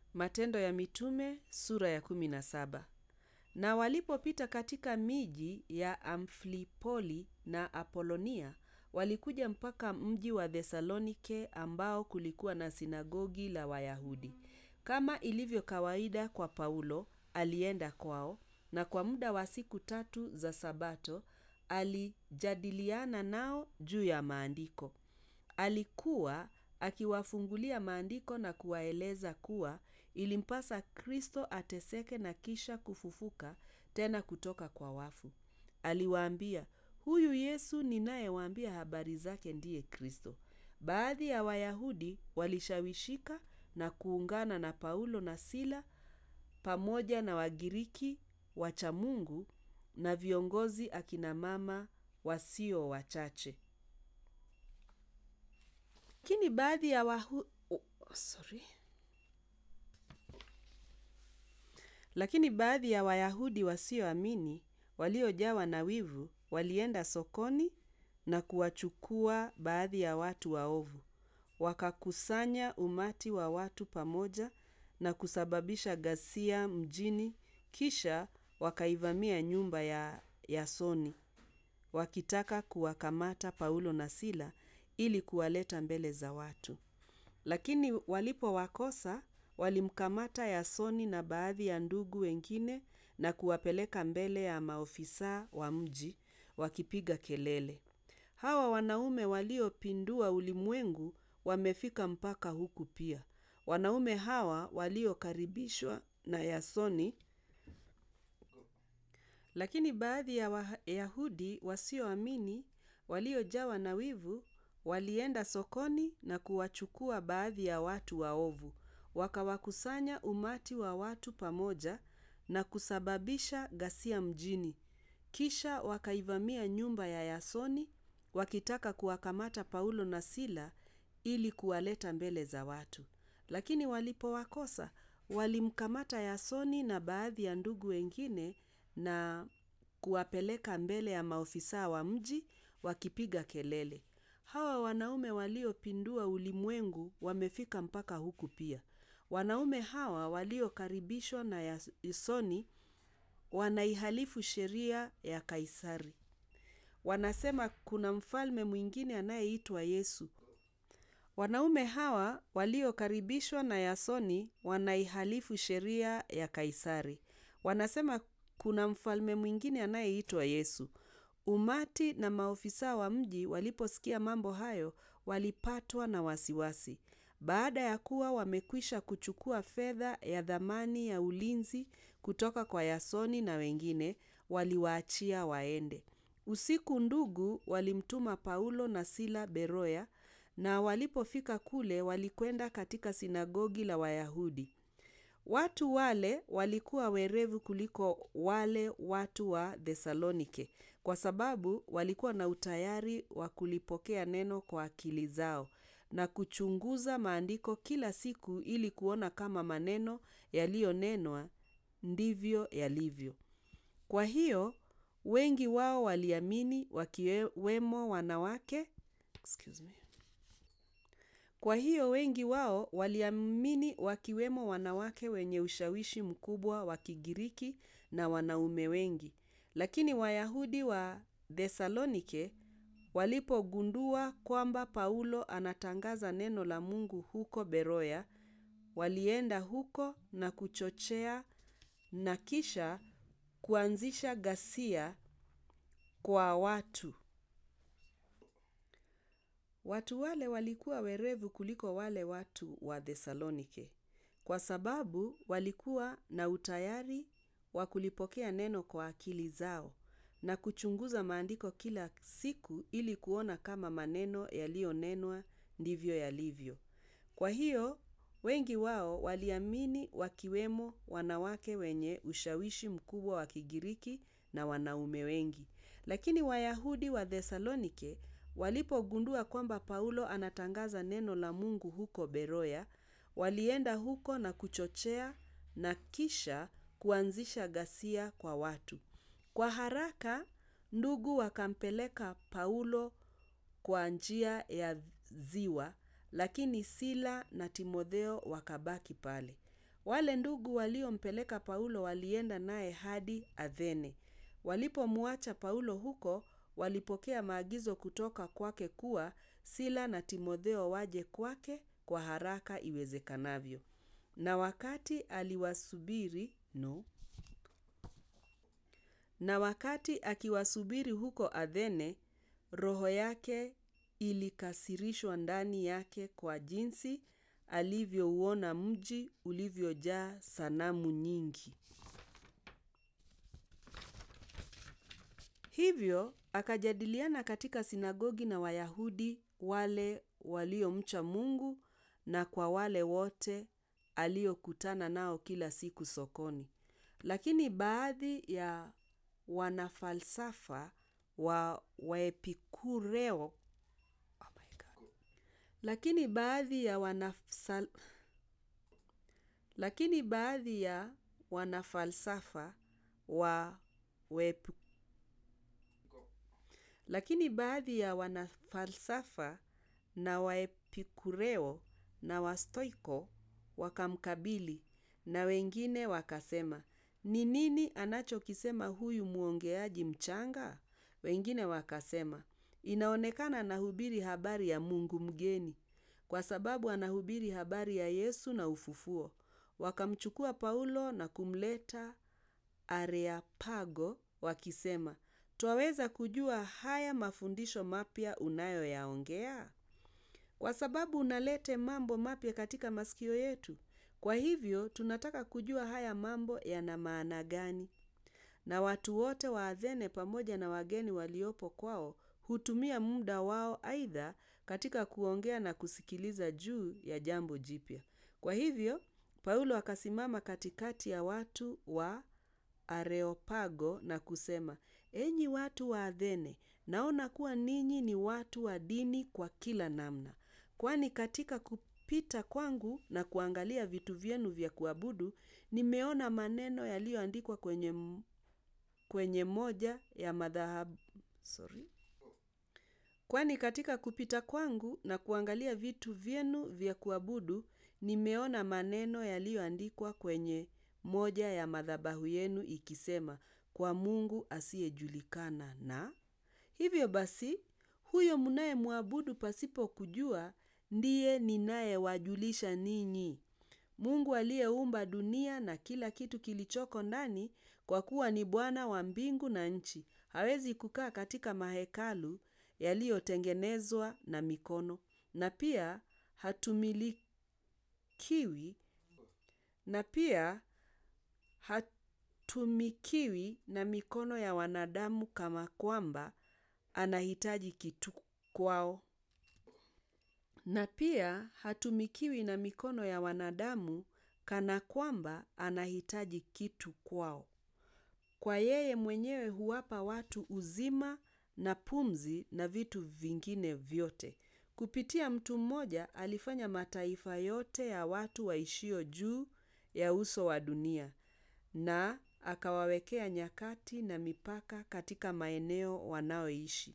Matendo ya Mitume sura ya 17. Na walipopita katika miji ya Amfilipoli na Apolonia, walikuja mpaka mji wa Thesalonike ambao kulikuwa na sinagogi la Wayahudi. Kama ilivyo kawaida kwa Paulo, alienda kwao, na kwa muda wa siku 3 za Sabato, alijadiliana nao juu ya maandiko. Alikuwa akiwafungulia maandiko na kuwaeleza kuwa ilimpasa Kristo ateseke na kisha kufufuka tena kutoka kwa wafu. Aliwaambia, huyu Yesu ninayewaambia habari zake ndiye Kristo. Baadhi ya Wayahudi walishawishika na kuungana na Paulo na Sila pamoja na Wagiriki wacha Mungu na viongozi akina mama wasio wachache. Lakini baadhi ya Wayahudi wasioamini waliojawa na wivu walienda sokoni na kuwachukua baadhi ya watu waovu. Wakakusanya umati wa watu pamoja na kusababisha ghasia mjini, kisha wakaivamia nyumba ya Yasoni, wakitaka kuwakamata Paulo na Sila ili kuwaleta mbele za watu. Lakini walipowakosa, walimkamata Yasoni na baadhi ya ndugu wengine na kuwapeleka mbele ya maofisa wa mji, wakipiga kelele, hawa wanaume waliopindua ulimwengu wamefika mpaka huku pia. Wanaume hawa waliokaribishwa na Yasoni. Lakini baadhi ya Wayahudi wasioamini waliojawa na wivu walienda sokoni na kuwachukua baadhi ya watu waovu. Wakawakusanya umati wa watu pamoja na kusababisha ghasia mjini. Kisha wakaivamia nyumba ya Yasoni, wakitaka kuwakamata Paulo na Sila ili kuwaleta mbele za watu. Lakini walipowakosa, walimkamata Yasoni na baadhi ya ndugu wengine na kuwapeleka mbele ya maofisa wa mji, wakipiga kelele, hawa wanaume waliopindua ulimwengu wamefika mpaka huku pia. Wanaume hawa waliokaribishwa na Yasoni wanaihalifu sheria ya Kaisari. Wanasema kuna mfalme mwingine anayeitwa Yesu. Wanaume hawa waliokaribishwa na Yasoni wanaihalifu sheria ya Kaisari. Wanasema kuna mfalme mwingine anayeitwa Yesu. Umati na maofisa wa mji waliposikia mambo hayo walipatwa na wasiwasi. Baada ya kuwa wamekwisha kuchukua fedha ya dhamani ya ulinzi kutoka kwa Yasoni na wengine, waliwaachia waende. Usiku ndugu walimtuma Paulo na Sila Beroya, na walipofika kule walikwenda katika sinagogi la Wayahudi. Watu wale walikuwa werevu kuliko wale watu wa Thesalonike, kwa sababu walikuwa na utayari wa kulipokea neno kwa akili zao na kuchunguza maandiko kila siku ili kuona kama maneno yaliyonenwa ndivyo yalivyo. Kwa hiyo wengi wao waliamini wakiwemo wanawake wenye ushawishi mkubwa wa Kigiriki na wanaume wengi. Lakini Wayahudi wa Thesalonike walipogundua kwamba Paulo anatangaza neno la Mungu huko Beroya, walienda huko na kuchochea na kisha kuanzisha ghasia kwa watu. Watu wale walikuwa werevu kuliko wale watu wa Thesalonike, kwa sababu walikuwa na utayari wa kulipokea neno kwa akili zao na kuchunguza maandiko kila siku ili kuona kama maneno yaliyonenwa ndivyo yalivyo. Kwa hiyo wengi wao waliamini, wakiwemo wanawake wenye ushawishi mkubwa wa Kigiriki na wanaume wengi. Lakini Wayahudi wa Thesalonike walipogundua kwamba Paulo anatangaza neno la Mungu huko Beroya, walienda huko na kuchochea na kisha kuanzisha ghasia kwa watu. Kwa haraka ndugu wakampeleka Paulo kwa njia ya ziwa, lakini Sila na Timotheo wakabaki pale. Wale ndugu waliompeleka Paulo walienda naye hadi Athene. Walipomwacha Paulo huko, walipokea maagizo kutoka kwake kuwa Sila na Timotheo waje kwake kwa haraka iwezekanavyo. Na wakati akiwasubiri huko Athene, roho yake ilikasirishwa ndani yake kwa jinsi alivyouona mji ulivyojaa sanamu nyingi. Hivyo akajadiliana katika sinagogi na Wayahudi wale waliomcha Mungu na kwa wale wote aliokutana nao kila siku sokoni. Lakini baadhi ya wanafalsafa wa Waepikureo na Waepikureo na Wastoiko wakamkabili, na wengine wakasema, "Ni nini anachokisema huyu mwongeaji mchanga?" Wengine wakasema, "Inaonekana anahubiri habari ya Mungu mgeni, kwa sababu anahubiri habari ya Yesu na ufufuo." Wakamchukua Paulo na kumleta Areopago wakisema, "Twaweza kujua haya mafundisho mapya unayoyaongea? Kwa sababu unaleta mambo mapya katika masikio yetu. Kwa hivyo tunataka kujua haya mambo yana maana gani?" Na watu wote wa Athene pamoja na wageni waliopo kwao hutumia muda wao aidha katika kuongea na kusikiliza juu ya jambo jipya. Kwa hivyo Paulo akasimama katikati ya watu wa Areopago na kusema, "Enyi watu wa Athene, naona kuwa ninyi ni watu wa dini kwa kila namna. Kwani katika kupita kwangu na kuangalia vitu vyenu vya kuabudu, nimeona maneno yaliyoandikwa kwenye moja ya madhabahu yenu ikisema, kwa Mungu asiyejulikana na hivyo basi, huyo mnayemwabudu pasipo kujua ndiye ninayewajulisha ninyi. Mungu aliyeumba dunia na kila kitu kilichoko ndani, kwa kuwa ni Bwana wa mbingu na nchi. Hawezi kukaa katika mahekalu yaliyotengenezwa na mikono, na pia hatumikiwi na mikono ya wanadamu kama kwamba anahitaji kitu kwao. Na pia hatumikiwi na mikono ya wanadamu kana kwamba anahitaji kitu kwao. Kwa yeye mwenyewe huwapa watu uzima na pumzi na vitu vingine vyote. Kupitia mtu mmoja alifanya mataifa yote ya watu waishio juu ya uso wa dunia, na akawawekea nyakati na mipaka katika maeneo wanaoishi.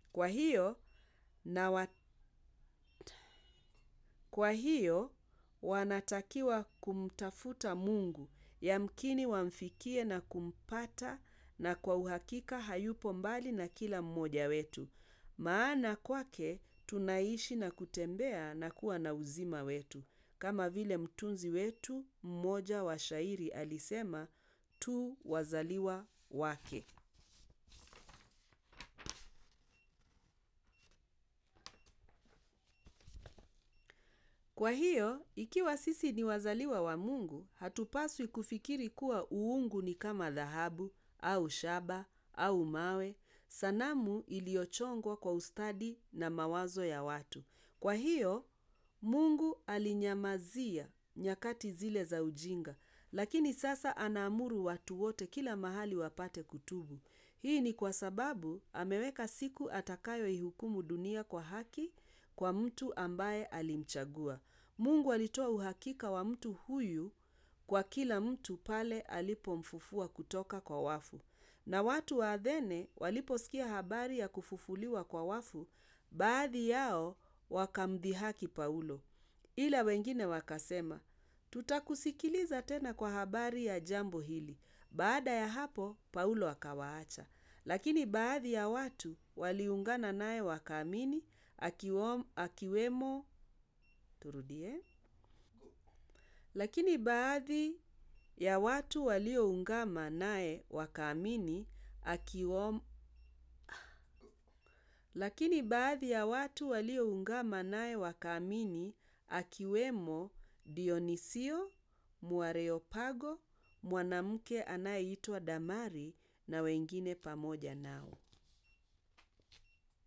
Kwa hiyo wanatakiwa kumtafuta Mungu, yamkini wamfikie na kumpata, na kwa uhakika hayupo mbali na kila mmoja wetu. Maana kwake tunaishi na kutembea na kuwa na uzima wetu. Kama vile mtunzi wetu mmoja wa shairi alisema, tu wazaliwa wake. Kwa hiyo, ikiwa sisi ni wazaliwa wa Mungu, hatupaswi kufikiri kuwa uungu ni kama dhahabu, au shaba, au mawe, sanamu iliyochongwa kwa ustadi na mawazo ya watu. Kwa hiyo, Mungu alinyamazia nyakati zile za ujinga, lakini sasa anaamuru watu wote kila mahali wapate kutubu. Hii ni kwa sababu ameweka siku atakayoihukumu dunia kwa haki kwa mtu ambaye alimchagua. Mungu alitoa uhakika wa mtu huyu kwa kila mtu pale alipomfufua kutoka kwa wafu. Na watu wa Athene waliposikia habari ya kufufuliwa kwa wafu, baadhi yao wakamdhihaki Paulo. Ila wengine wakasema, Tutakusikiliza tena kwa habari ya jambo hili. Baada ya hapo, Paulo akawaacha. Lakini baadhi ya watu waliungana naye wakaamini, akiwemo turudie. Lakini baadhi ya watu walioungama naye wakaamini, akiwemo Dionisio, Mwareopago, mwanamke anayeitwa Damari na wengine pamoja nao.